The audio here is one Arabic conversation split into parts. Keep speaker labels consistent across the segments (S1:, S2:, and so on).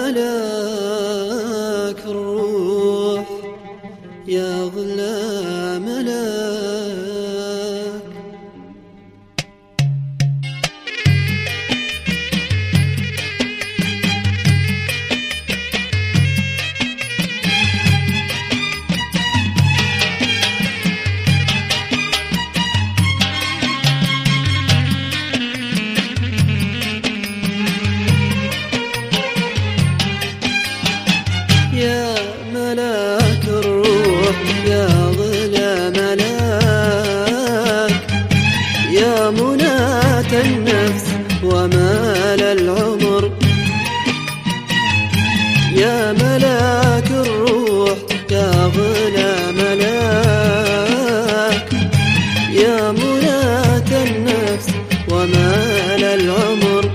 S1: ملاك الروح يا أغلى ملاك. يا ملاك الروح يا أغلى ملاك، يا مناة النفس ومال العمر. يا ملاك الروح يا أغلى ملاك، يا مناة النفس ومال العمر.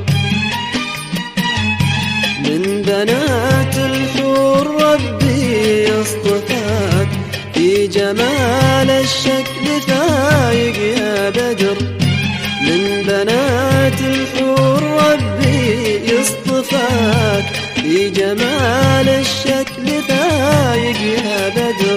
S1: من بنات الحور ربي يصطفاك، في جمال الشكل فايق يا بدر. من بنات الحور ربي يصطفاك، في جمال الشكل فايق يا بدر.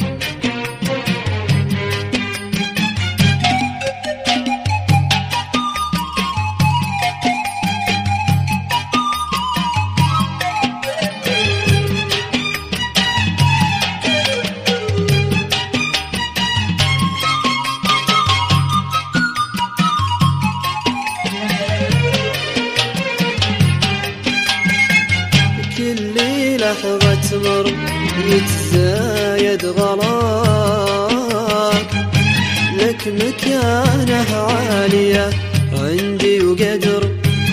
S1: كل لحظة تمر يتزايد غلاك، لك مكانة عالية عندي وقدر.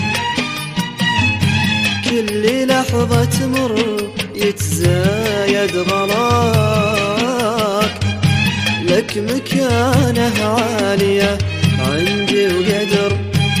S1: كل لحظة تمر يتزايد غلاك، لك مكانة عالية عندي وقدر.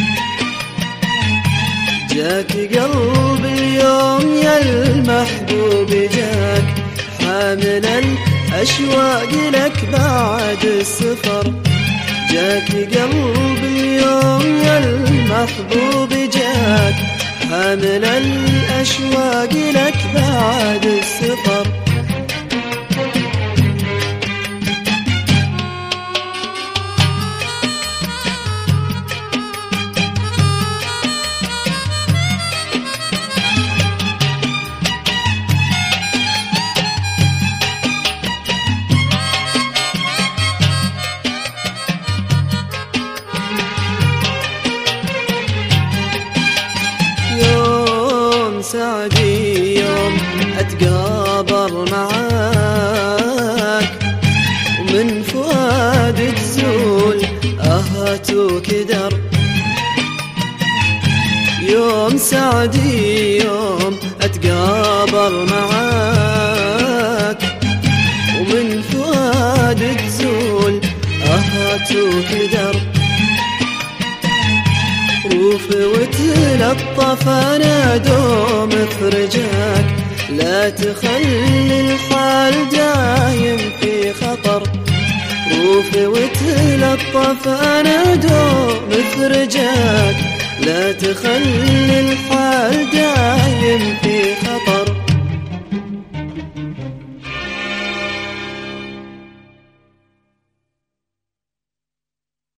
S1: جاك قلب اليوم يا المحبوب، جاك حامل الأشواق لك بعد السفر. جاك قلب اليوم يا المحبوب، جاك حامل الأشواق لك بعد السفر. سعدي يوم أتقابر معاك، ومن فؤاد تزول أهات وكدر. يوم سعدي يوم أتقابر معاك، ومن فؤاد تزول أهات وكدر. روف وتلطف أنا دوم فرجاك، لا تخلي الحال دايم في خطر. روف وتلطف أنا دوم فرجاك، لا تخلي الحال دايم في خطر.